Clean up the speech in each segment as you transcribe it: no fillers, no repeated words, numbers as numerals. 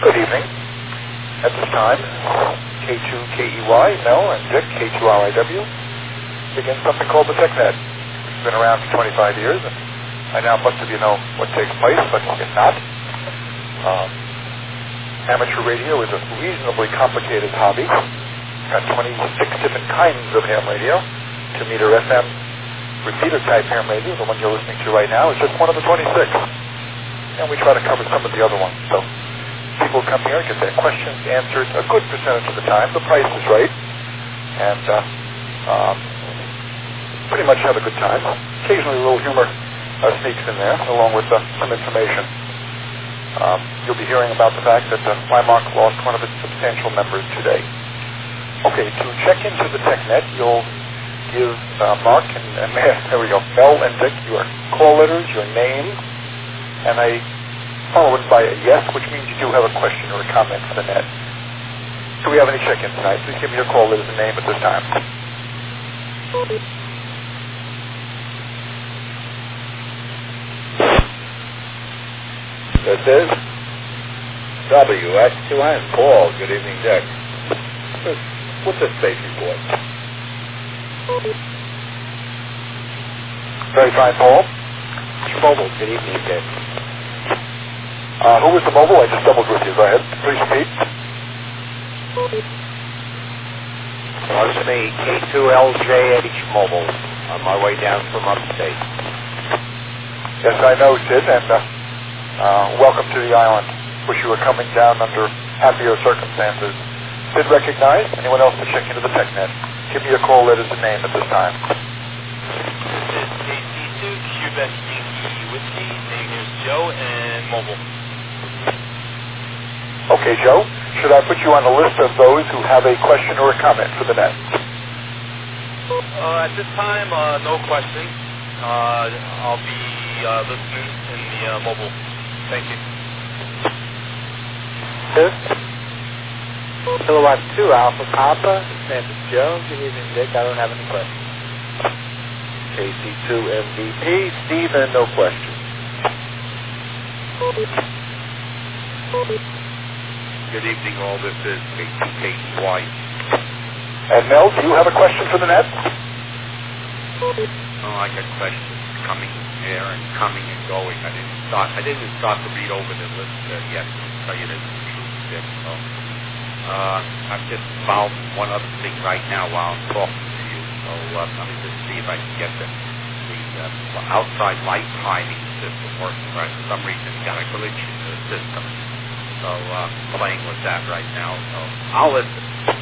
Good evening. At this time, K2KEY, Mel, and Dick, K2RIW, begin something called the TechNet. It's been around for 25 years, and by now most of you know what takes place, but if not, amateur radio is a reasonably complicated hobby. Got 26 different kinds of ham radio. 2-meter FM repeater-type ham radio, the one you're listening to right now, is just one of the 26. And we try to cover some of the other ones. So people come here and get their questions answered a good percentage of the time. The price is right. And pretty much have a good time. Occasionally a little humor sneaks in there, along with some information. You'll be hearing about the fact that Limark lost one of its substantial members today. Okay, to check into the TechNet, you'll give Mark and there we go, Mel and Dick, your call letters, your name, and follow it by a yes, which means you do have a question or a comment for the net. Do we have any check-in tonight? Please give me your call letters and name at this time. This is WX2N. Paul. Good evening, Dick. What's the space report? Very fine, Paul. Mobile. Good evening, Dick. Who was the mobile? I just doubled with you. Go ahead. Please repeat. It's me, K2LJH Mobile, on my way down from upstate. Yes, I know, Sid, and welcome to the island. Wish you were coming down under happier circumstances. Sid recognized. Anyone else to check into the TechNet? Give me your call letters and name at this time. This is KC2, Quebec Yankee Whiskey. Name is Joe and mobile. Okay, Joe. Should I put you on the list of those who have a question or a comment for the net? At this time, no question. I'll be listening in the mobile. Thank you. This Kilowatt 2 Alpha Papa. Name is Joe. Good evening, Dick. I don't have any questions. KC2 MVP. Stephen, no questions. Good evening, all. This is K2KEY. And Mel, do you have a question for the net? Oh, I got questions coming here and coming and going. I didn't start to read over the list yet, to tell you the truth, Dick. So, I've just found one other thing right now while I'm talking to you. So let me just see if I can get the outside light hiding system working right. For some reason, it's got a glitch in the system. So playing with that right now. So I'll listen.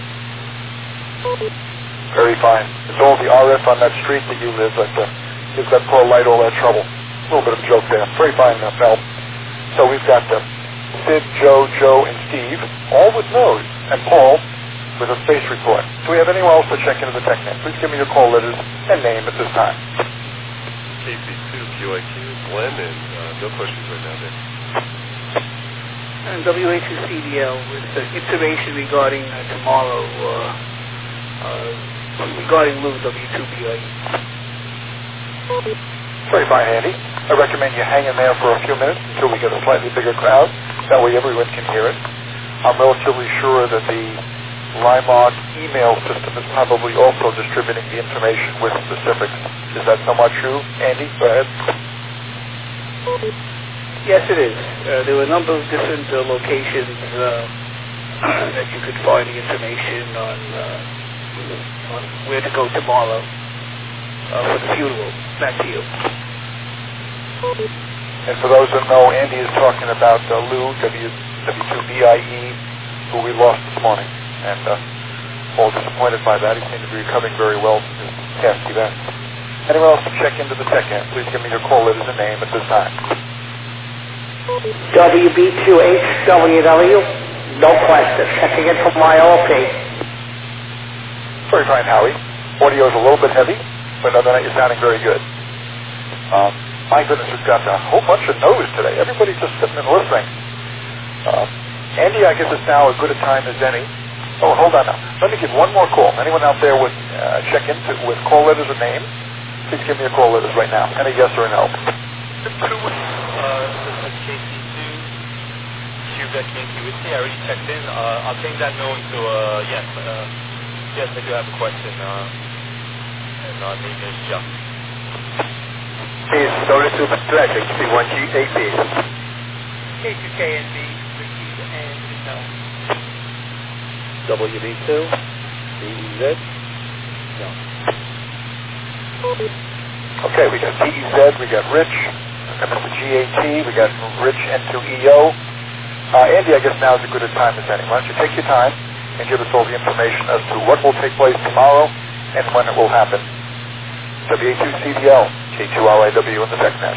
Very fine. It's all the RF on that street that you live, but gives that poor light all that trouble. A little bit of a joke there. Very fine, Mel. So we've got Sid, Joe, and Steve, all with no's, and Paul with a space report. Do we have anyone else to check into the TechNet? Please give me your call letters and name at this time. KC2 QIQ, Glenn, and no questions right now, Dick. And WH2CDL with information regarding tomorrow, regarding Lou W2BIE. Very fine, Andy. I recommend you hang in there for a few minutes until we get a slightly bigger crowd. That way everyone can hear it. I'm relatively sure that the Limark email system is probably also distributing the information with specifics. Is that somewhat true? Andy, go ahead. Yes, it is. There were a number of different locations that you could find the information on where to go tomorrow for the funeral. Back to you. And for those that know, Andy is talking about Lou, W2BIE, who we lost this morning. And all disappointed by that. He seemed to be recovering very well from his past event. Anyone else to check into the TechNet? Please give me your call letters and name at this time. WB2HWW, no question. Checking in from my OP. Very fine, Howie. Audio is a little bit heavy, but other than that, you're sounding very good. My goodness, we've got a whole bunch of no's today. Everybody's just sitting and listening. Andy, I guess it's now as good a time as any. Oh, hold on now. Let me give one more call. Anyone out there with check in with call letters or name? Please give me your call letters right now. And a yes or a no. This is KC2, Andrea Kiankiewicz. I already checked in. I'll change that no into yes. Yes, I do have a question. And name is Jeff. Please, Solar Super Traffic, C1G8B. K2KNB, receive and no. WB2, DEZ, no. Okay, we got DEZ, we got Rich, we got Mr. GAT, we got Rich N2EO. Andy, I guess now is as good a time as any. Why don't you take your time and give us all the information as to what will take place tomorrow and when it will happen. WA2CDL, K2RIW in the TechNet.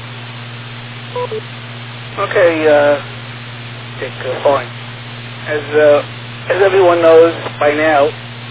Okay, Dick, fine. As everyone knows by now,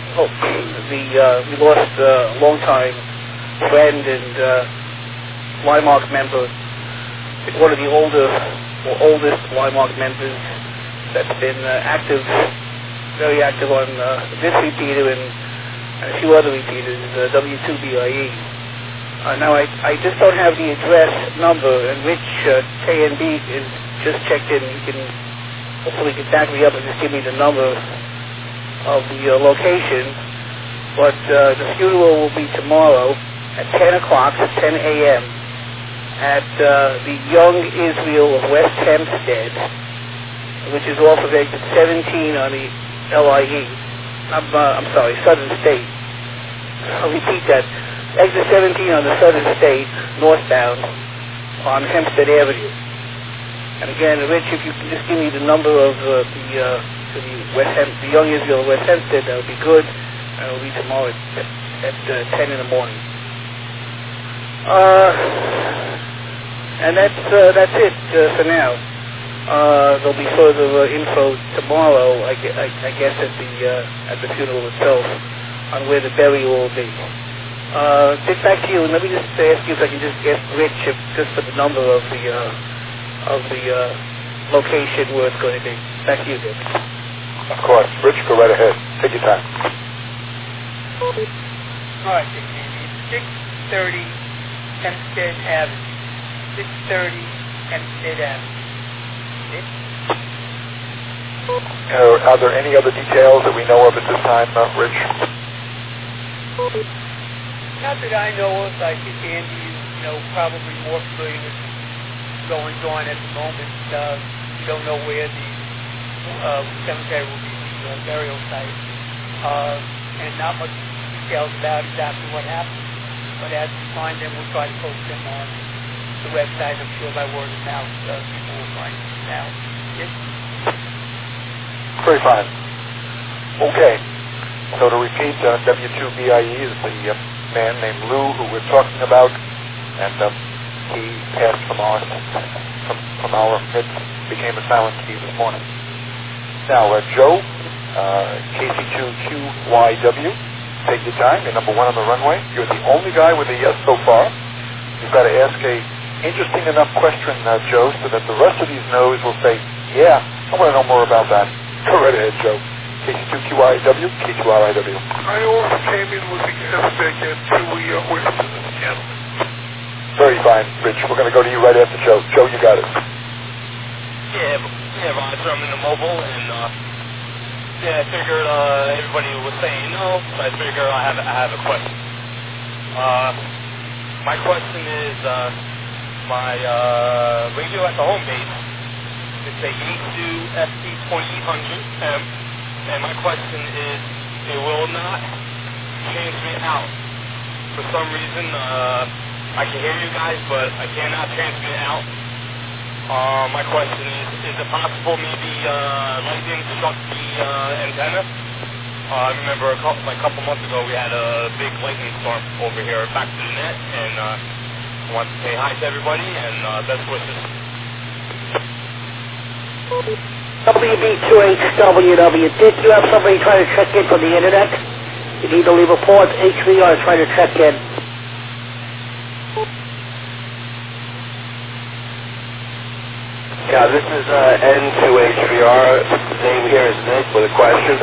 we lost a long-time friend and Lymark member, one of the oldest Lymark members that's been very active on this repeater and a few other repeaters, W2BIE. Now, I just don't have the address number, and Rich KNB is just checked in. He can hopefully get back me up and just give me the number of the location. But the funeral will be tomorrow at 10 o'clock, 10 a.m. at the Young Israel of West Hempstead, which is off of exit 17 on the LIE. I'm sorry, Southern State. I'll repeat that. Exit 17 on the Southern State, northbound, on Hempstead Avenue. And again, Rich, if you can just give me the number of the Young Israel of West Hempstead, that would be good. And it'll be tomorrow at 10 in the morning. And that's it for now. There'll be further info tomorrow, I guess, at the funeral itself, on where the burial will be. Get back to you, and let me just ask you if I can just ask Rich just for the number of the location where it's going to be. Back to you, Dick. Of course. Rich, go right ahead. Take your time. All right, Dick, Andy. 630 Hempstead Avenue. 630 Hempstead Avenue. Are there any other details that we know of at this time, Rich? Not that I know of. I think Andy is, probably more familiar with goings on at the moment. We don't know where the cemetery will be, the burial site, and not much details about exactly what happened. But as we find them, we'll try to post them on the website. I'm sure by word of mouth, people will find them out. Yes? Very fine. Okay. So to repeat, W2BIE is the man named Lou who we're talking about, and he passed from our midst, became a silent key this morning. Now, Joe, KC2QYW, take your time. You're number one on the runway. You're the only guy with a yes so far. You've got to ask a interesting enough question, Joe, so that the rest of these no's will say, yeah, I want to know more about that. Go right ahead, Joe. KC2QYW, K2RIW. I also came in with the yes back at 2 with the gentleman. Very fine, Rich. We're going to go to you right after Joe. Joe, you got it. Yeah, Roger, I'm in the mobile, and I figured everybody was saying no, so I figured I have a question. My question is, my radio at the home base, it's a Yaesu FT2800M, and my question is, it will not transmit out. For some reason, I can hear you guys, but I cannot transmit out. My question is it possible maybe lightning struck the antenna? I remember a couple months ago we had a big lightning storm over here back to the net, and I want to say hi to everybody and best wishes. WB2HWW, did you have somebody try to check in from the internet? You need to leave a pause. HVR trying to check in. Yeah, this is N2HVR. Name here is Nick with a question.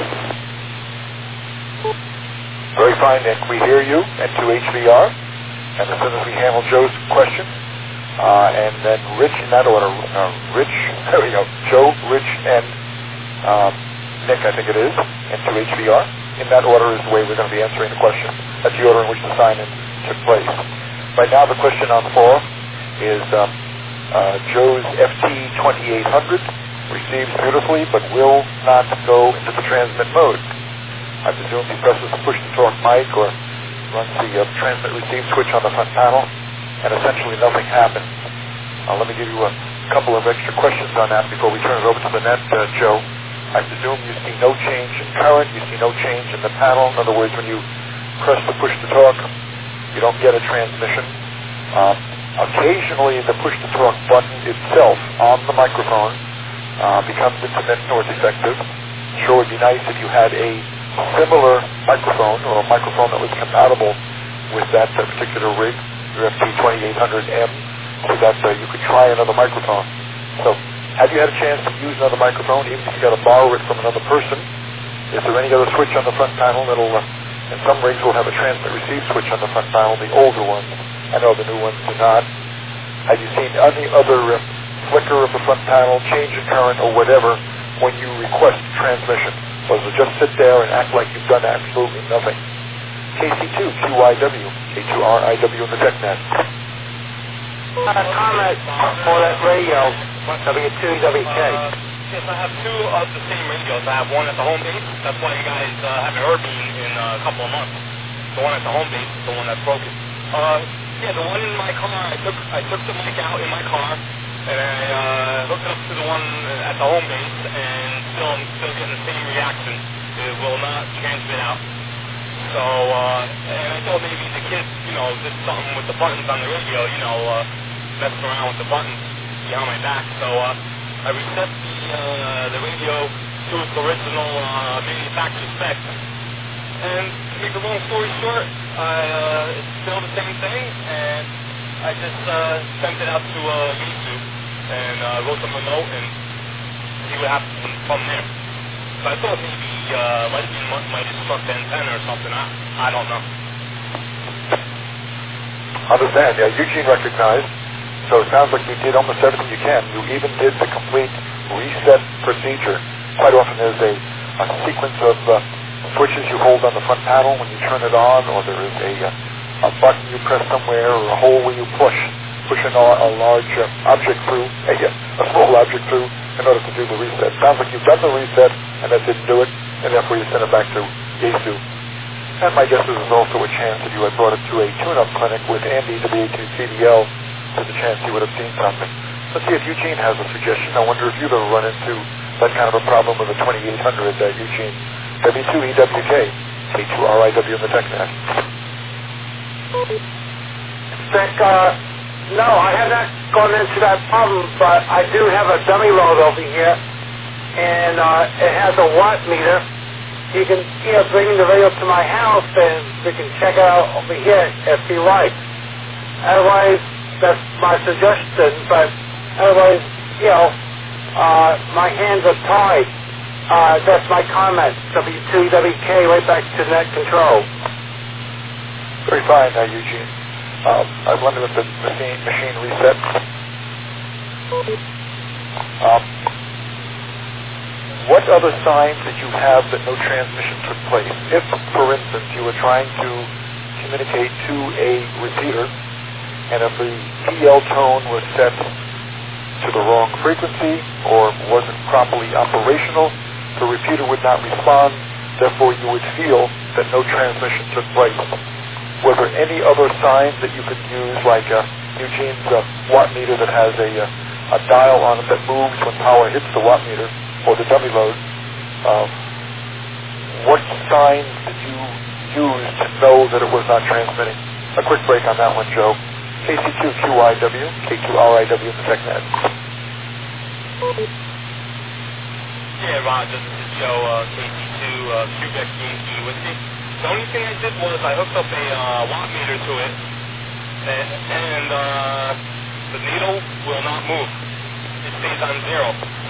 Very fine, Nick. We hear you, N2HVR. And as soon as we handle Joe's question, and then Rich in that order. Rich, there we go. Joe, Rich, and Nick, I think it is, and 2HVR. In that order is the way we're going to be answering the question. That's the order in which the sign-in took place. Right now, the question on the forum is Joe's FT2800 receives beautifully, but will not go into the transmit mode. I presume he presses the push-to-talk mic or runs the transmit-receive switch on the front panel, and essentially nothing happens. Let me give you a couple of extra questions on that before we turn it over to the net, Joe. I presume you see no change in current, you see no change in the panel. In other words, when you press the push-to-talk, you don't get a transmission. Occasionally, the push-to-talk button itself on the microphone becomes intermittent or defective. Sure would be nice if you had a similar microphone or a microphone that was compatible with that particular rig, your FT2800M, so that you could try another microphone. So, have you had a chance to use another microphone, even if you got to borrow it from another person? Is there any other switch on the front panel that'll, and some rigs will have a transmit-receive switch on the front panel, the older ones. I know the new ones do not. Have you seen any other flicker of the front panel, change in current, or whatever when you request transmission? Or does it just sit there and act like you've done absolutely nothing? KC2QIW, K2RIW in the TechNet. Comment for that radio, W2WK. Yes, I have two of the same radios. I have one at the home base. That's why you guys haven't heard me in a couple of months. The one at the home base is the one that's broken. Yeah, the one in my car, I took the mic out in my car, and I hooked it up to the one at the home base, and I'm still getting the same reaction. It will not transmit out. So, and I thought maybe the kids, did something with the buttons on the radio, messing around with the buttons behind my back. So, I reset the radio to its original manufacturer spec. And to make a long story short, it's still the same thing, and I just sent it out to YouTube and wrote them a note and see what happens from there. So I thought maybe lightning might have struck the antenna or something. I don't know. Understand. Yeah, Eugene recognized. So it sounds like you did almost everything you can. You even did the complete reset procedure. Quite often there's a sequence of switches you hold on the front panel when you turn it on, or there is a button you press somewhere, or a hole where you push a large object through, a small object through, in order to do the reset. Sounds like you've done the reset, and that didn't do it, and therefore you send it back to Yaesu. And my guess is there's also a chance if you had brought it to a tune-up clinic with Andy, the A2CDL, there's a chance he would have seen something. Let's see if Eugene has a suggestion. I wonder if you've ever run into that kind of a problem with a 2800, Eugene. W2EWK, K2RIW in the TechNet. Vic, no, I have not gone into that problem, but I do have a dummy load over here, and it has a watt meter. You can, bring the radio to my house, and we can check it out over here if you like. Otherwise, that's my suggestion, but otherwise, my hands are tied. That's my comment. W2WK, right back to net control. Very fine, Eugene. I've wondered if the machine reset. What other signs did you have that no transmission took place? If, for instance, you were trying to communicate to a repeater, and if the TL tone was set to the wrong frequency or wasn't properly operational, the repeater would not respond, therefore you would feel that no transmission took place. Were there any other signs that you could use, like Eugene's watt meter that has a dial on it that moves when power hits the watt meter, or the dummy load? What signs did you use to know that it was not transmitting? A quick break on that one, Joe. KC2QIW, K2RIW in the TechNet. Yeah, Roger, this is Joe, KC2, Quebec Yankee Whiskey. The only thing I did was I hooked up a watt meter to it, and the needle will not move. It stays on zero.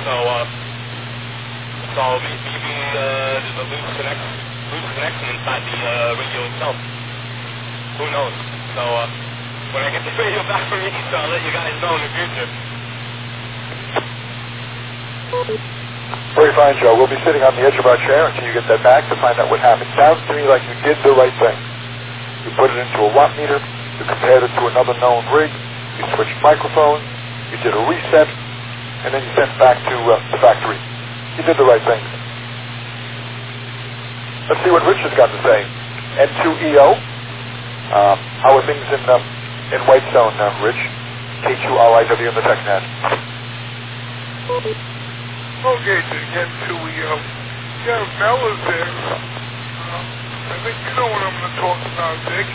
So maybe there's a loose connection inside the radio itself. Who knows? So when I get the radio back from East, I'll let you guys know in the future. Very fine, Joe. We'll be sitting on the edge of our chair until you get that back to find out what happened. Sounds to me like you did the right thing. You put it into a watt meter, you compared it to another known rig, you switched microphones, you did a reset, and then you sent it back to the factory. You did the right thing. Let's see what Rich has got to say. N2EO. How are things in Whitestone, Rich? K2RIW in the TechNet. Okay, N2EO. Yeah, Mel is there. I think you know what I'm going to talk about, Dick.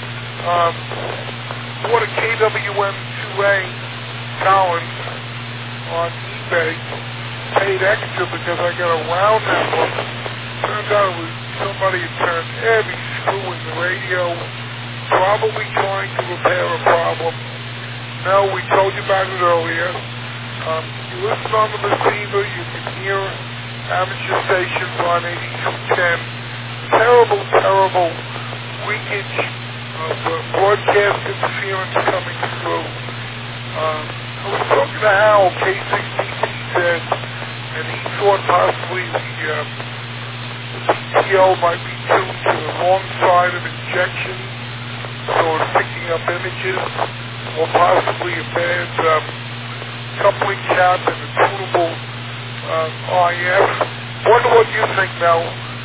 Bought a KWM2A Collins on eBay. Paid extra because I got a round number. Turned out it was somebody had turned every screw in the radio, probably trying to repair a problem. Now, we told you about it earlier. You listen on the receiver, you can hear amateur stations on 8210. Terrible, terrible leakage of broadcast interference coming through. I was talking to Hal, K6TC said, and he thought possibly the PTO might be tuned to the wrong side of injection, so it's picking up images, or possibly a bad coupling cap and a tunable IF. Wonder what you think, Mel.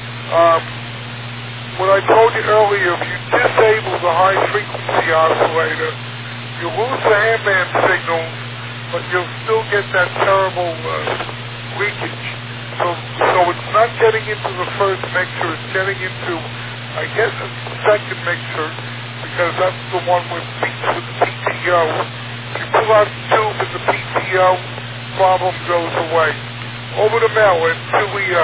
What I told you earlier, if you disable the high-frequency oscillator, you'll lose the handband signals, but you'll still get that terrible leakage. So it's not getting into the first mixer, it's getting into, I guess it's the second mixer, because that's the one with the PTO. If you pull out the tube and the PTO, problem goes away. Over to Mel at 2EO.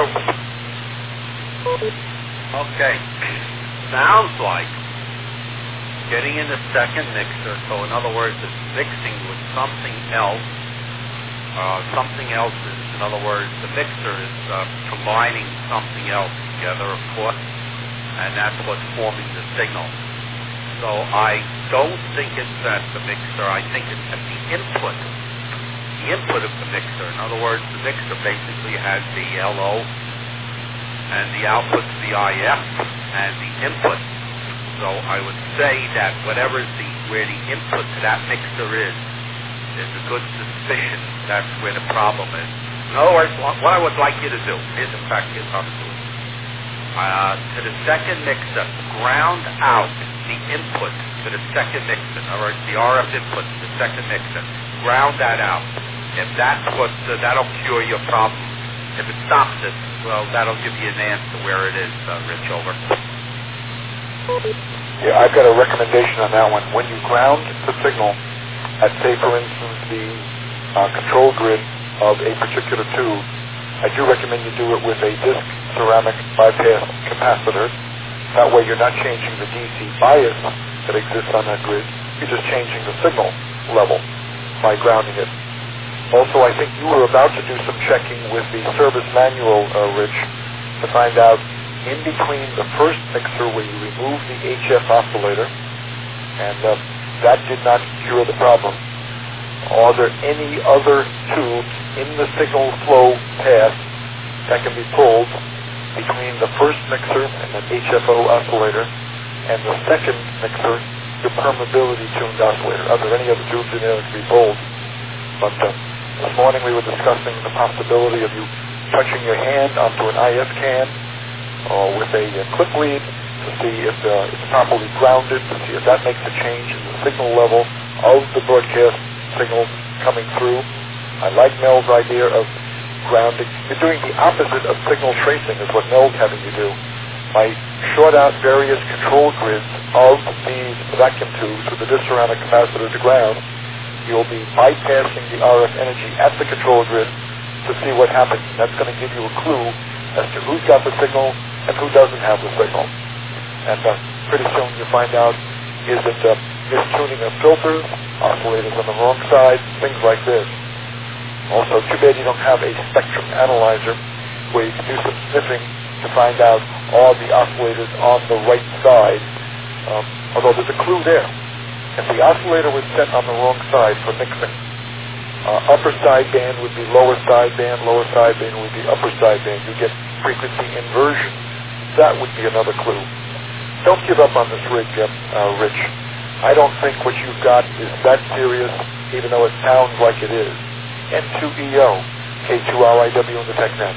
Okay. Sounds like getting in the second mixer, so in other words, it's mixing with something else. Something else is, in other words, the mixer is combining something else together, of course, and that's what's forming the signal. So I don't think it's at the mixer. I think it's at the input of the mixer. In other words, the mixer basically has the LO and the output to the IF and the input. So I would say that where the input to that mixer is, there's a good suspicion that's where the problem is. In other words, what I would like you to do, here's how to do it. To the second mixer, ground out the input to the second mixer. In other words, the RF input to the second mixer. Ground that out. If that's that'll cure your problem. If it stops it, well, that'll give you an answer where it is, Rich, over. Yeah, I've got a recommendation on that one. When you ground the signal at, say, for instance, the control grid of a particular tube, I do recommend you do it with a disc ceramic bypass capacitor. That way you're not changing the DC bias that exists on that grid. You're just changing the signal level by grounding it. Also, I think you were about to do some checking with the service manual, Rich, to find out in between the first mixer where you remove the HF oscillator, and that did not cure the problem. Are there any other tubes in the signal flow path that can be pulled between the first mixer and the HFO oscillator and the second mixer, the permeability tuned oscillator? Are there any other tubes in there that can be pulled? But this morning we were discussing the possibility of you touching your hand onto an IF can or with a clip lead to see if it's properly grounded, to see if that makes a change in the signal level of the broadcast signal coming through. I like Mel's idea of grounding. You're doing the opposite of signal tracing is what Mel's having you do. By short out various control grids of these vacuum tubes with the disc ceramic capacitor to ground, you'll be bypassing the RF energy at the control grid to see what happens. That's going to give you a clue as to who's got the signal and who doesn't have the signal. And pretty soon you'll find out, is it mistuning of filters, oscillators on the wrong side, things like this. Also, too bad you don't have a spectrum analyzer where you can do some sniffing to find out are the oscillators on the right side. Although there's a clue there. If the oscillator was set on the wrong side for mixing, upper sideband would be lower sideband would be upper sideband. You get frequency inversion. That would be another clue. Don't give up on this rig, Rich. I don't think what you've got is that serious, even though it sounds like it is. N2EO, K2RIW in the TechNet.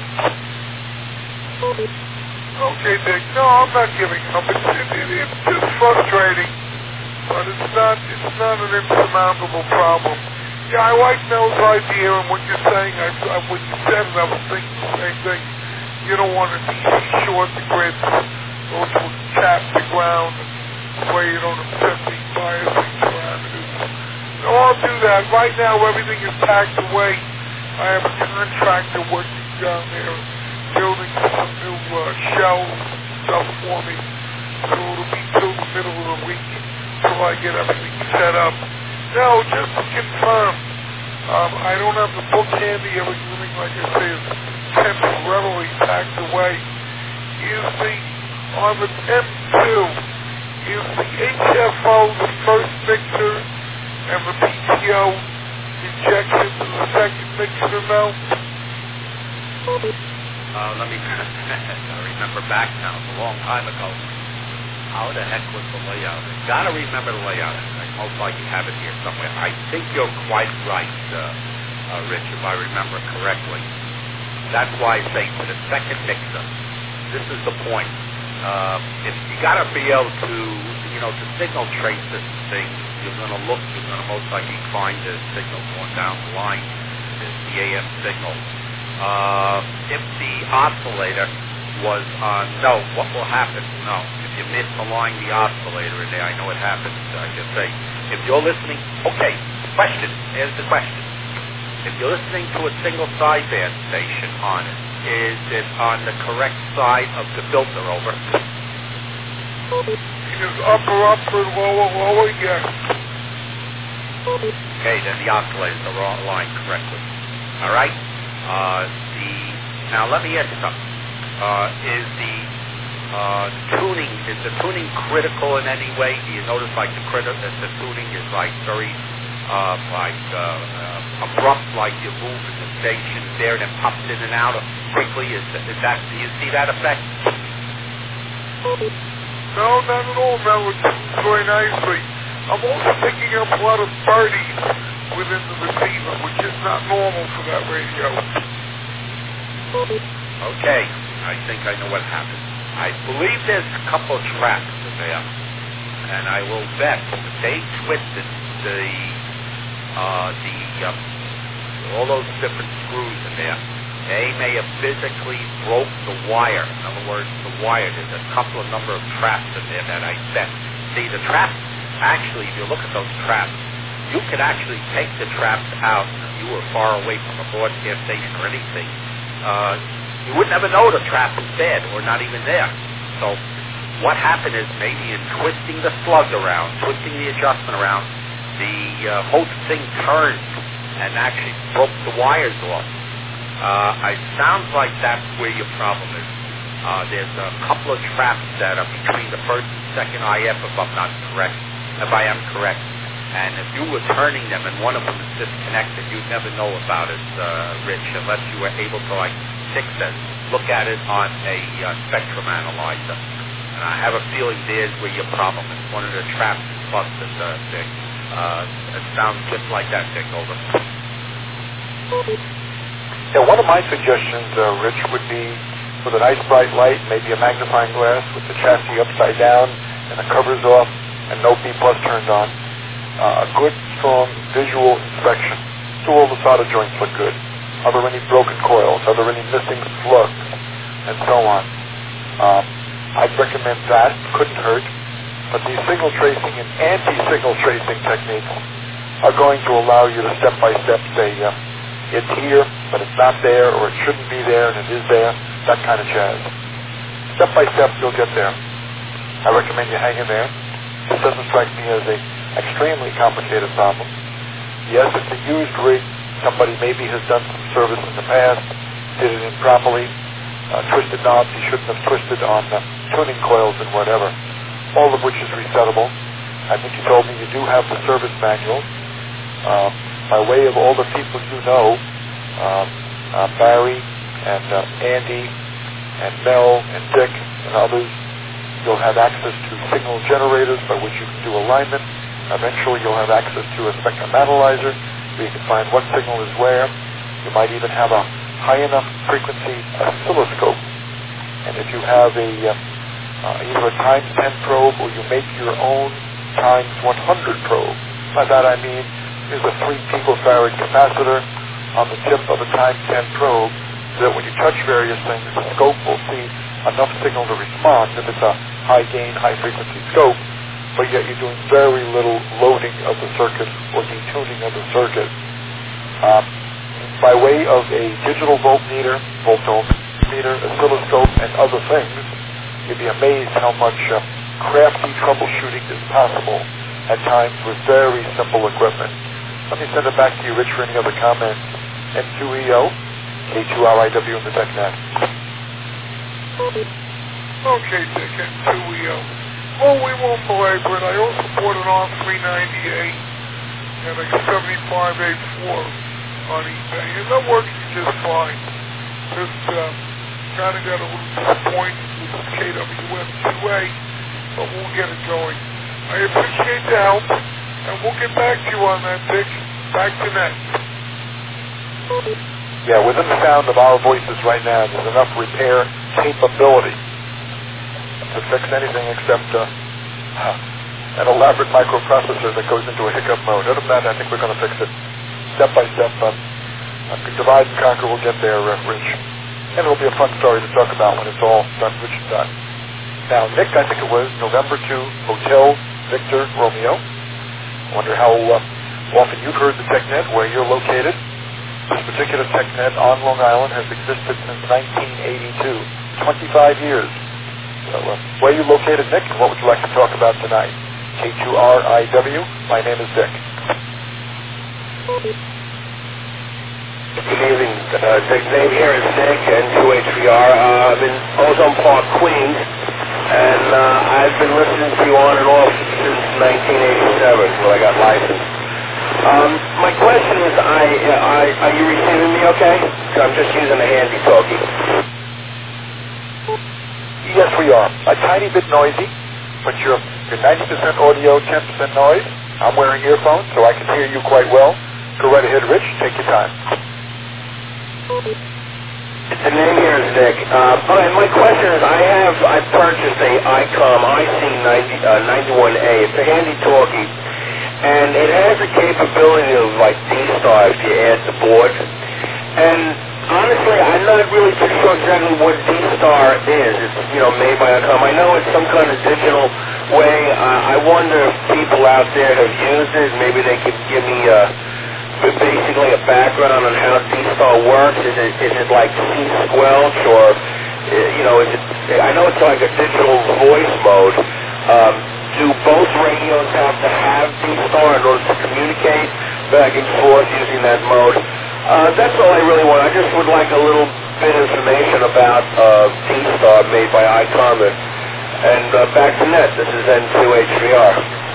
Okay, Dick. No, I'm not giving up. It's just frustrating, but it's not an insurmountable problem. Yeah, I like Mel's idea and what you're saying. When you said it, I was thinking the same thing. You don't want to DC short the grid, go to a cap the ground, where you don't upset the biasing parameters. No, I'll do that. Right now, everything is packed away. I have a contractor working down there, building some new shelves stuff for me. So it'll be till the middle of the week till I get everything set up. No, just to confirm, I don't have the book handy. Everything, like I say, is temporarily packed away. On the M2, is the HFO the first mixer and the PTO injection to the second mixer now? Let me remember back now. It's a long time ago. How the heck was the layout? Got to remember the layout. I most likely have it here somewhere. I think you're quite right, Rich, if I remember correctly. That's why I say for the second mixer, this is the point. If you got to be able to, to signal trace this thing, you're going to most likely find the signal going down the line, the AM signal. If the oscillator was on, what will happen? No, if you misalign the oscillator in there, I know it happens, I can say. If you're listening, okay, here's the question. If you're listening to a single sideband station on it, is it on the correct side of the filter, over? Is upper, lower, yes. Okay, then the oscillators are all aligned correctly. All right? Now let me ask you something. Is the tuning critical in any way? Do you notice like the tuning is like very abrupt, like you move in the station there and then pops in and out quickly? Do you see that effect? No, not at all, Mel. It tunes very nicely. I'm also picking up a lot of birdies within the receiver, which is not normal for that radio. Okay, I think I know what happened. I believe there's a couple of traps in there, and I will bet that they twisted all those different screws in there. They may have physically broke the wire. In other words, the wire, there's a couple of number of traps in there that I bet. See, the traps, actually, if you look at those traps, you could actually take the traps out. If you were far away from a broadcast station or anything, you wouldn't ever know the trap was dead or not even there. So what happened is maybe in twisting the slug around, twisting the adjustment around, the whole thing turned and actually broke the wires off. It sounds like that's where your problem is. There's a couple of traps that are between the first and second IF, if I am correct. And if you were turning them and one of them is disconnected, you'd never know about it, Rich, unless you were able to fix it, look at it on a spectrum analyzer. And I have a feeling there's where your problem is. One of the traps is busted, Dick. It sounds just like that, Dick, over. Yeah, one of my suggestions, Rich, would be with a nice bright light, maybe a magnifying glass with the chassis upside down and the covers off and no B+ turned on. A good, strong visual inspection. Do all the solder joints look good? Are there any broken coils? Are there any missing slugs? And so on. I'd recommend that. Couldn't hurt. But these signal tracing and anti-signal tracing techniques are going to allow you to step-by-step say, it's here, but it's not there, or it shouldn't be there, and it is there, that kind of jazz. Step-by-step, you'll get there. I recommend you hang in there. This doesn't strike me as an extremely complicated problem. Yes, it's a used rig. Somebody maybe has done some service in the past, did it improperly, twisted knobs he shouldn't have twisted on tuning coils and whatever, all of which is resettable. I think you told me you do have the service manual. By way of all the people you know, Barry and Andy and Mel and Dick and others, you'll have access to signal generators by which you can do alignment. Eventually you'll have access to a spectrum analyzer where you can find what signal is where. You might even have a high enough frequency oscilloscope. And if you have either a times 10 probe or you make your own times 100 probe, by that I mean there's a 3 picofarad capacitor on the tip of a times 10 probe so that when you touch various things, the scope will see enough signal to respond if it's a high gain, high frequency scope, but yet you're doing very little loading of the circuit or detuning of the circuit. By way of a digital voltmeter, voltometer, oscilloscope, and other things, you'd be amazed how much crafty troubleshooting is possible at times with very simple equipment. Let me send it back to you, Rich, for any other comments. M2EO, K2RIW in the TechNet. Okay, Dick, M2EO. Well, we won't belabor it. I also bought an R398 and a 7584 on eBay, and that works just fine. Just kind of got a little disappointed with the KWM2A, but we'll get it going. I appreciate the help, and we'll get back to you on that, Dick. Back to net. Yeah, within the sound of our voices right now, there's enough repair capability to fix anything except an elaborate microprocessor that goes into a hiccup mode. Other than that, I think we're going to fix it step by step. Divide and conquer, we'll get there, Rich. And it'll be a fun story to talk about when it's all done, Rich and done. Now, Nick, I think it was November 2, Hotel Victor Romeo. I wonder how often you've heard the TechNet, where you're located. This particular TechNet on Long Island has existed since 1982, 25 years. So, where are you located, Nick, and what would you like to talk about tonight? K2RIW, my name is Dick. Good evening, Dick. Name here is Dick, N2HVR. I'm in Ozone Park, Queens, and I've been listening to you on and off since 1987 when I got licensed. My question is, are you receiving me okay? So I'm just using a handy-talkie. Yes, we are. A tiny bit noisy, but you're 90% audio, 10% noise. I'm wearing earphones, so I can hear you quite well. Go right ahead, Rich. Take your time. The name here is Dick. Okay, my question is, I purchased a ICOM IC91A. It's a handy-talkie, and it has the capability of like D-Star if you add the board. And honestly, I'm not really too sure exactly what D-Star is. It's, made by ICOM. I know it's some kind of digital way. I wonder if people out there have used it. Maybe they could give me basically a background on how D-Star works. Is it like C-squelch, or is it? I know it's like a digital voice mode. Do both radios have to have D-Star in order to communicate back and forth using that mode? That's all I really want. I just would like a little bit of information about D-Star made by ICOM. And back to net. This is N2HVR.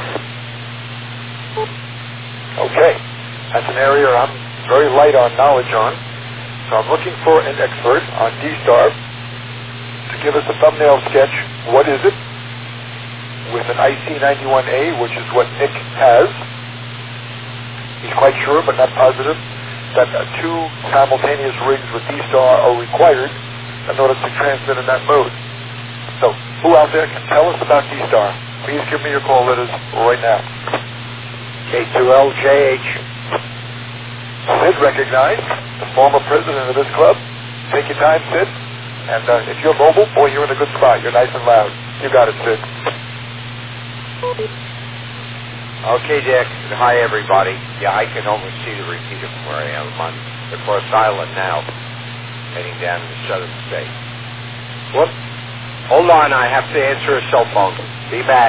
Okay. That's an area I'm very light on knowledge on. So I'm looking for an expert on D-Star to give us a thumbnail sketch. What is it? With an IC91A, which is what Nick has. He's quite sure, but not positive, that 2 simultaneous rigs with D-Star are required in order to transmit in that mode. So, who out there can tell us about D-Star? Please give me your call letters right now. K2LJH. Sid recognized, the former president of this club. Take your time, Sid. And if you're mobile, boy, you're in a good spot. You're nice and loud. You got it, Sid. Okay, Dick. Hi, everybody. Yeah, I can almost see the repeater from where I am. I'm on the Cross Island now, heading down to the southern state. Whoop. Hold on, I have to answer a cell phone. Be back.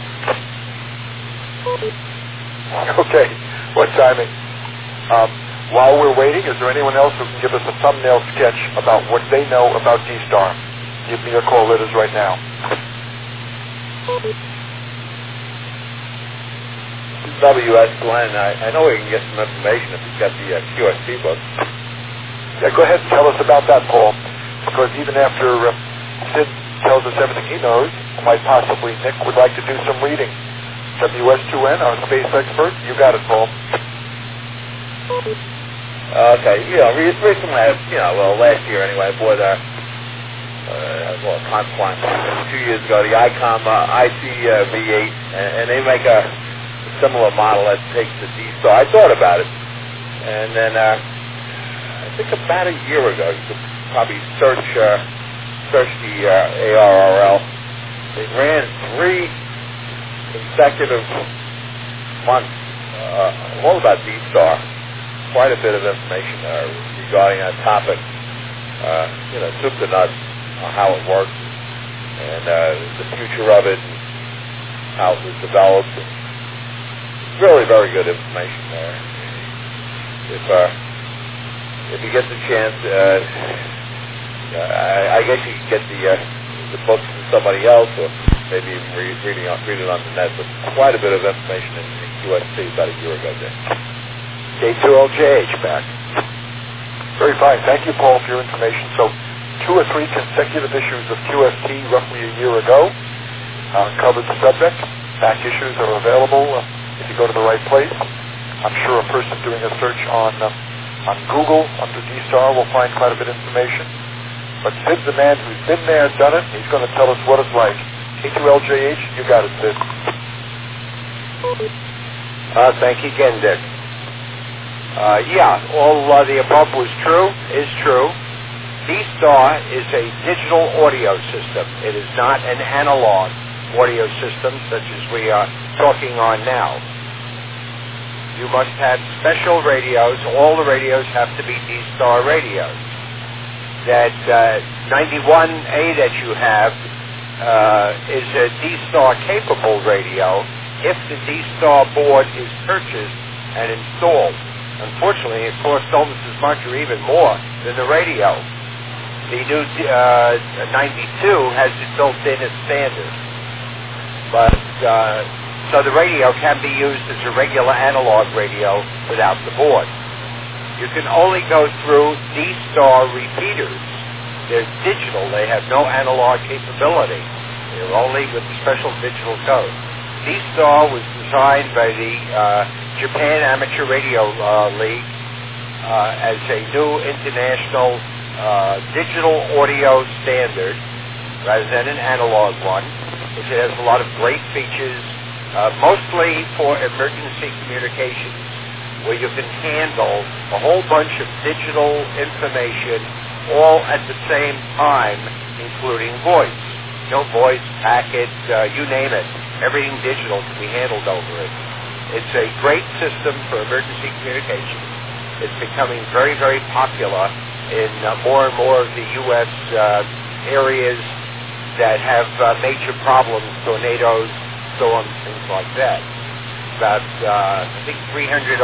Okay. What timing? While we're waiting, is there anyone else who can give us a thumbnail sketch about what they know about D-Star? Give me your call letters right now. W.S. Glenn. I know we can get some information if you've got the QST book. Yeah, go ahead and tell us about that, Paul. Because even after Sid tells us everything he knows, quite possibly Nick would like to do some reading. WS2N, our space expert. You got it, Paul. Okay, recently, last year anyway, I bought Confine 2 years ago, the ICOM IC-V8, and they make a similar model that takes the D-Star. I thought about it, and then I think about a year ago, you could probably search the ARRL. They ran 3 consecutive months, all about D-Star. Quite a bit of information regarding that topic. Soup to nuts on how it works and the future of it and how it was developed. Really very good information there. If you get the chance, I guess you can get the books from somebody else or maybe even read it on the net. But quite a bit of information in QST about a year ago there. K2LJH back. Very fine. Thank you, Paul, for your information. So 2 or 3 consecutive issues of QST roughly a year ago covered the subject. Back issues are available if you go to the right place. I'm sure a person doing a search on Google under D-Star will find quite a bit of information. But Sid's the man who's been there, done it. He's going to tell us what it's like. K2LJH, you got it, Sid. Thank you again, Dick. All the above is true. D-Star is a digital audio system. It is not an analog audio system such as we are talking on now. You must have special radios. All the radios have to be D-Star radios. That 91A that you have is a D-Star capable radio if the D-Star board is purchased and installed. Unfortunately, it costs almost as much or even more than the radio. The new 92 has it built in as standard. But, so the radio can be used as a regular analog radio without the board. You can only go through D-Star repeaters. They're digital. They have no analog capability. They're only with the special digital code. D-Star was designed by the Japan Amateur Radio League as a new international digital audio standard rather than an analog one. It has a lot of great features, mostly for emergency communications, where you can handle a whole bunch of digital information all at the same time, including voice. Voice, packet, you name it. Everything digital can be handled over it. It's a great system for emergency communications. It's becoming very, very popular in more and more of the U.S. Areas that have major problems, tornadoes, storms, things like that. About, I think, 390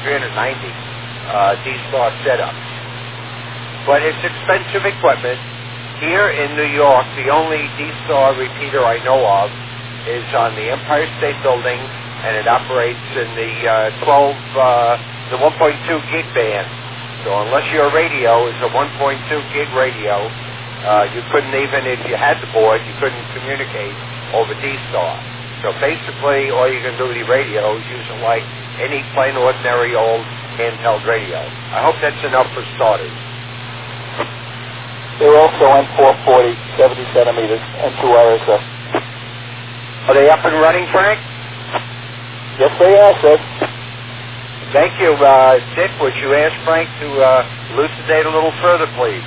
D-Star setups. But it's expensive equipment. Here in New York, the only D-Star repeater I know of is on the Empire State Building, and it operates in the 1.2 gig band. So unless your radio is a 1.2 gig radio, you couldn't even, if you had the board, you couldn't communicate over D-Star. So basically, all you can do with the radio is use it like any plain ordinary old handheld radio. I hope that's enough for starters. They're also M440, 70 centimeters, and 2 RSF. Are they up and running, Frank? Yes, they are, sir. Thank you. Dick, would you ask Frank to elucidate a little further, please?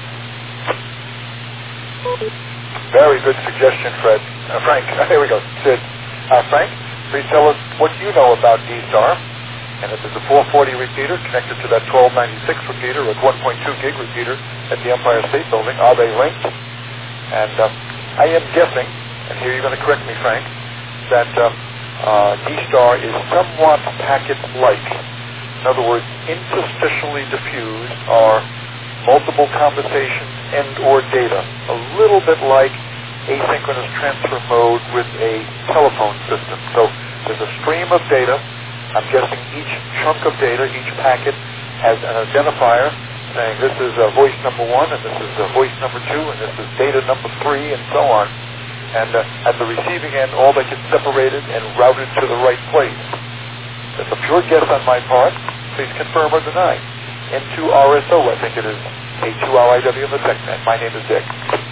Very good suggestion, Fred. Frank, here we go. Sid. Frank, please tell us what you know about D-Star. And if there's a 440 repeater connected to that 1296 repeater or 1.2 gig repeater at the Empire State Building, are they linked? And I am guessing, and here you're going to correct me, Frank, that D-Star is somewhat packet-like. In other words, interstitially diffused are multiple conversations and or data, a little bit like asynchronous transfer mode with a telephone system. So there's a stream of data, I'm guessing each chunk of data, each packet, has an identifier saying this is voice number 1, and this is voice number 2, and this is data number 3, and so on. And at the receiving end, all they can separate it and route it to the right place. That's a pure guess on my part. Please confirm or deny. N2RSO, I think it is. K2RIW in the TechNet. My name is Dick.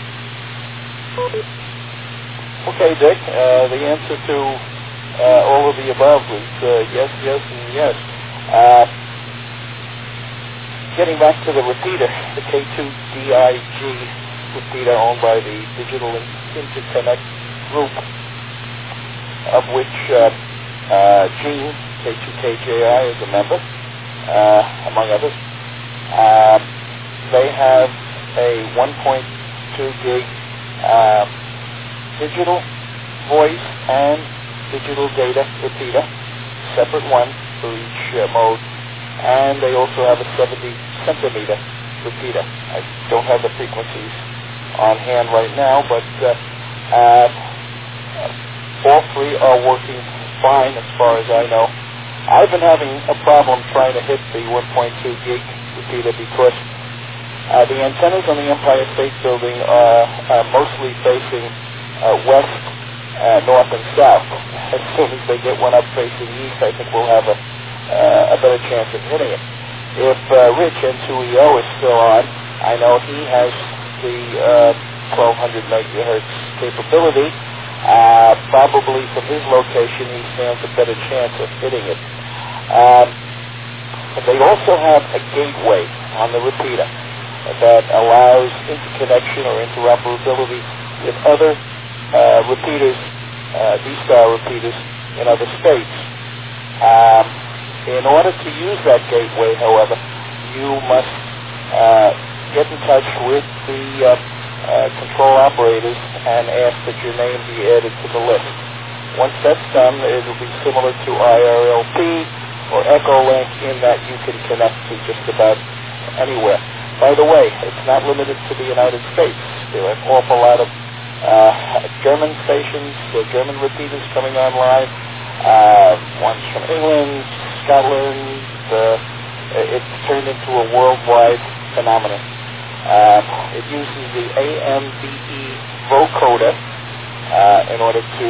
Okay, Dick. The answer to all of the above was yes, yes, and yes. Getting back to the repeater, the K2DIG repeater owned by the Digital Interconnect Group, of which Gene, K2KJI, is a member, among others. They have a 1.2 gig digital voice and digital data repeater, separate one for each mode, and they also have a 70 centimeter repeater. I don't have the frequencies on hand right now, but all three are working fine as far as I know. I've been having a problem trying to hit the 1.2 gig repeater because the antennas on the Empire State Building are mostly facing west, north, and south. As soon as they get one up facing east, I think we'll have a better chance of hitting it. If Rich N2EO is still on, I know he has the 1200 megahertz capability. Probably from his location, he stands a better chance of hitting it. They also have a gateway on the repeater that allows interconnection or interoperability with other repeaters, D-Star repeaters in other states. In order to use that gateway, however, you must get in touch with the control operators and ask that your name be added to the list. Once that's done, it will be similar to IRLP or Echolink in that you can connect to just about anywhere. By the way, it's not limited to the United States. There are an awful lot of German stations, German repeaters coming online, ones from England, Scotland. It's turned into a worldwide phenomenon. It uses the AMDE vocoder in order to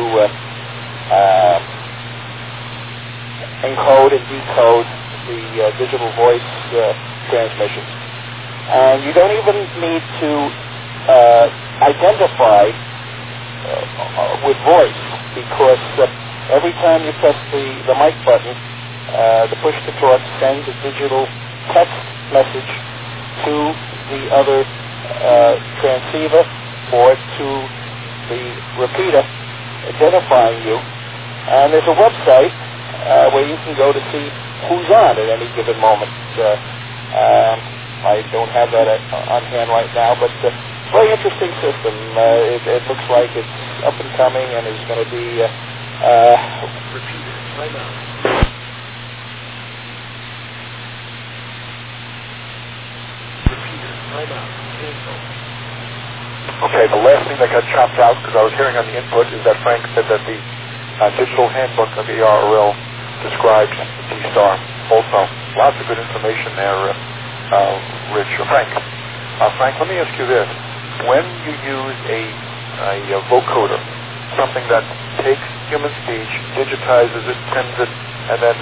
encode and decode the digital voice transmissions. And you don't even need to identify with voice, because every time you press the mic button, the push-to-talk sends a digital text message to the other transceiver or to the repeater, identifying you. And there's a website where you can go to see who's on at any given moment. I don't have that on hand right now, but it's a very interesting system. It looks like it's up and coming and is going to be repeated right now. Okay, the last thing that got chopped out, because I was hearing on the input, is that Frank said that the digital handbook of ARRL describes D-Star also. Lots of good information there, Rich or Frank. Frank, let me ask you this. When you use a vocoder, something that takes human speech, digitizes it, sends it, and then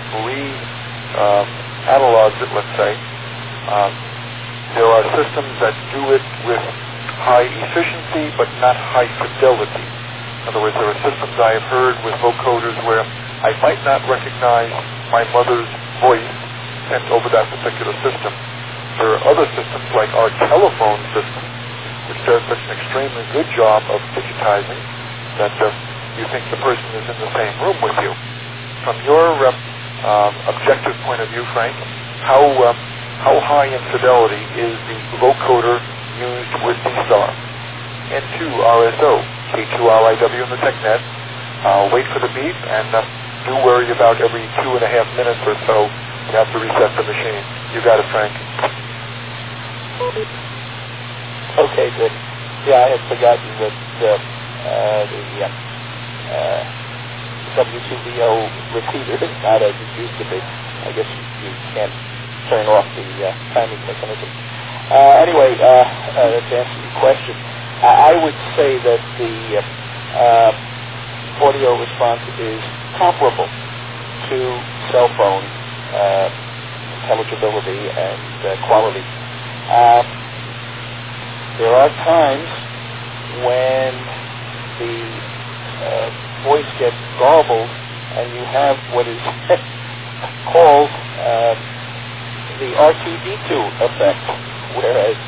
re-analogs it, let's say, there are systems that do it with high efficiency but not high fidelity. In other words, there are systems I have heard with vocoders where I might not recognize my mother's voice sent over that particular system. There are other systems like our telephone system, which does such an extremely good job of digitizing that you think the person is in the same room with you. From your objective point of view, Frank, how high in fidelity is the vocoder used with D-Star? N2RSO, K2RIW in the TechNet. Wait for the beep, and do worry about every 2.5 minutes or so you have to reset the machine. You got it, Frank. Okay, good. Yeah, I had forgotten that the W2BO repeater is not as it used to be. I guess you can't turn off the timing mechanism. Anyway, to answer your question, I would say that the audio response is comparable to cell phone intelligibility and quality. There are times when the voice gets garbled and you have what is called the R2D2 effect, whereas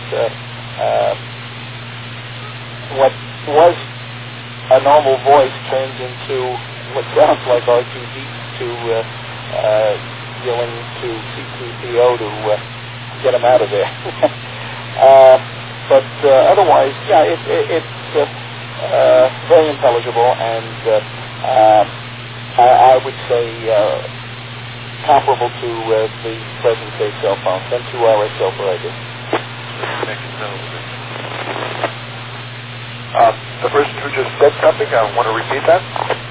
what was a normal voice turns into what sounds like R2D2 yelling to C3PO to get him out of there. But otherwise, yeah, it's very intelligible, and I would say comparable to the present-day cell phones, and 2 RSL for radio. The person who just said something, I want to repeat that.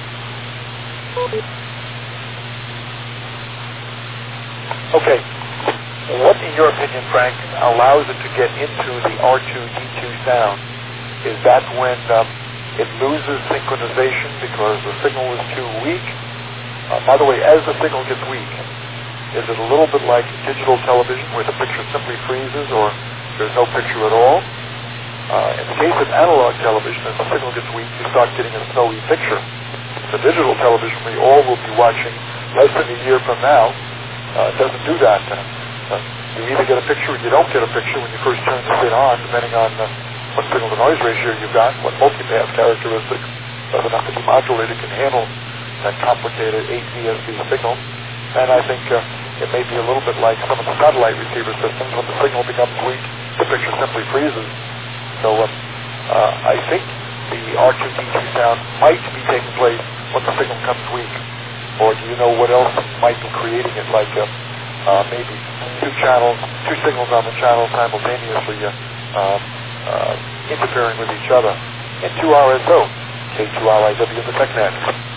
Okay. What, in your opinion, Frank, allows it to get into the R2D2 sound? Is that when it loses synchronization because the signal is too weak? By the way, as the signal gets weak, is it a little bit like digital television where the picture simply freezes or there's no picture at all? In the case of analog television, as the signal gets weak, you start getting a snowy picture. The digital television we all will be watching less than a year from now doesn't do that. You either get a picture or you don't get a picture when you first turn the thing on, depending on what signal-to-noise ratio you've got, what multipath characteristics, whether or not the demodulator can handle that complicated 8 VSV signal. And I think it may be a little bit like some of the satellite receiver systems. When the signal becomes weak, the picture simply freezes. So I think the R2D2 sound might be taking place when the signal becomes weak. Or do you know what else might be creating it, like maybe two signals on the channel simultaneously interfering with each other? And 2 RSO, K2RIW in the TechNet.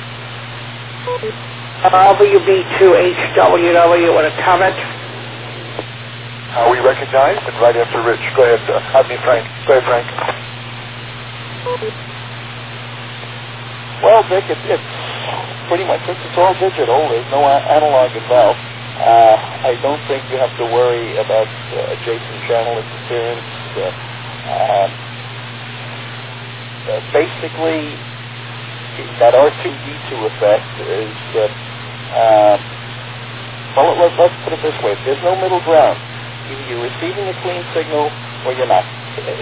RWB2HWW with a comment. How we recognized, and right after Rich. Go ahead, Frank. Go ahead, Frank. Well, Dick, it's pretty much, since it's all digital, there's no analog involved. I don't think you have to worry about adjacent channel interference. Basically, that R2D2 effect is, well, let's put it this way. There's no middle ground. Either you're receiving a clean signal or you're not.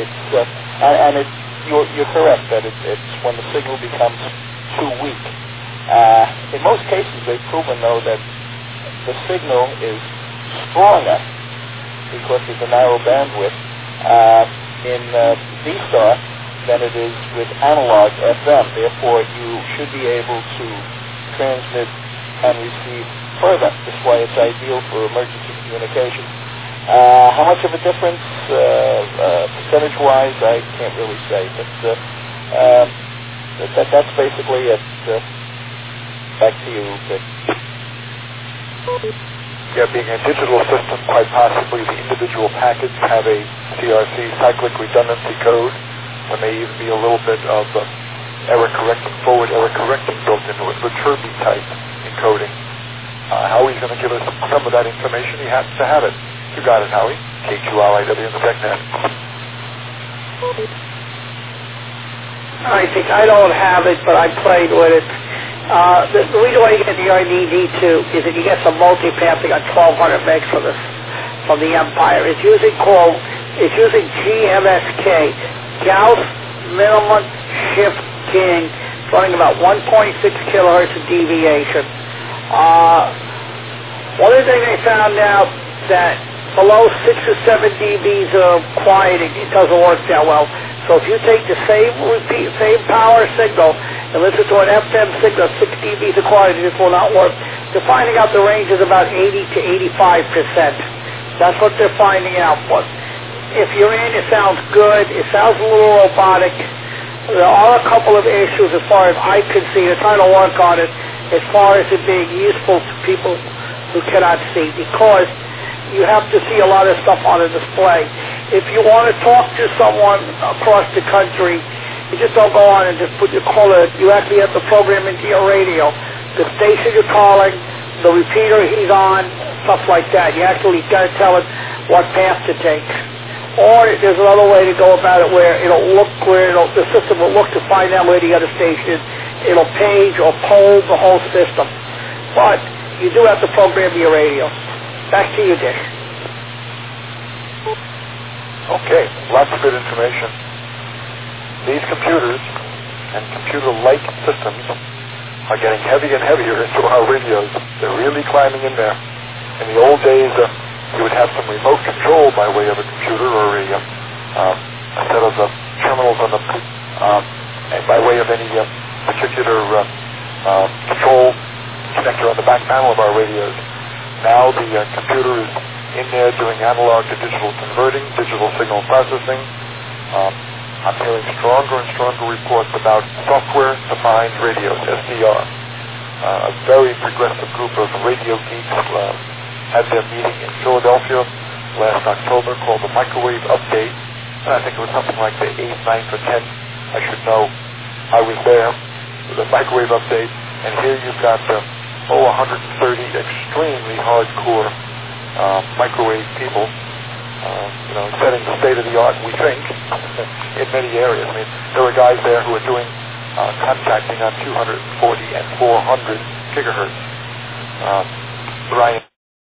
You're correct that it's when the signal becomes too weak. In most cases, they've proven, though, that the signal is stronger because there's a narrow bandwidth in V-Star than it is with analog FM. Therefore, you should be able to transmit and receive further. That's why it's ideal for emergency communication. How much of a difference, percentage-wise, I can't really say, but that's basically it. Back to you, Dick. Yeah, being a digital system, quite possibly the individual packets have a CRC, cyclic redundancy code, when may even be a little bit of forward error correcting built into it, Viterbi type encoding. Howie's going to give us some of that information. He happens to have it. You got it, Howie. K2RIW in the TechNet. I think I don't have it, but I played with it. The reason why you get the RDD2 is that you get some multipathing on 1200 megs from the Empire. It's using GMSK, Gauss Minimum Shift Gain, running about 1.6 kilohertz of deviation. One of the things they found out that below 6 or 7 dBs of quieting, it doesn't work that well. So if you take the same power signal and listen to an FM signal, 6 dBs of quieting, this will not work. They're finding out the range is about 80 to 85%. That's what they're finding out. But if you're in, it sounds good. It sounds a little robotic. There are a couple of issues as far as I can see. They're trying to work on it. as far as it being useful to people who cannot see, because you have to see a lot of stuff on a display. If you want to talk to someone across the country, you just don't go on and just put your caller. You actually have to program into your radio the station you're calling, the repeater he's on, stuff like that. You actually got to tell it what path to take. Or there's another way to go about it where the system will look to find out where the other station is. It'll page or poll the whole system. But you do have to program your radio. Back to you, Dick. Okay, lots of good information. These computers and computer-like systems are getting heavier and heavier into our radios. They're really climbing in there. In the old days, you would have some remote control by way of a computer or a set of terminals on the and by way of any particular control connector on the back panel of our radios. Now the computer is in there doing analog to digital converting, digital signal processing. I'm hearing stronger and stronger reports about software-defined radios, SDR. A very progressive group of radio geeks had their meeting in Philadelphia last October called the Microwave Update, and I think it was something like the 8th, 9th, or 10th. I should know. I was there for the Microwave Update, and here you've got 130 extremely hardcore microwave people, setting the state of the art, we think, in many areas. I mean, there were guys there who were doing contacting on 240 and 400 gigahertz. Brian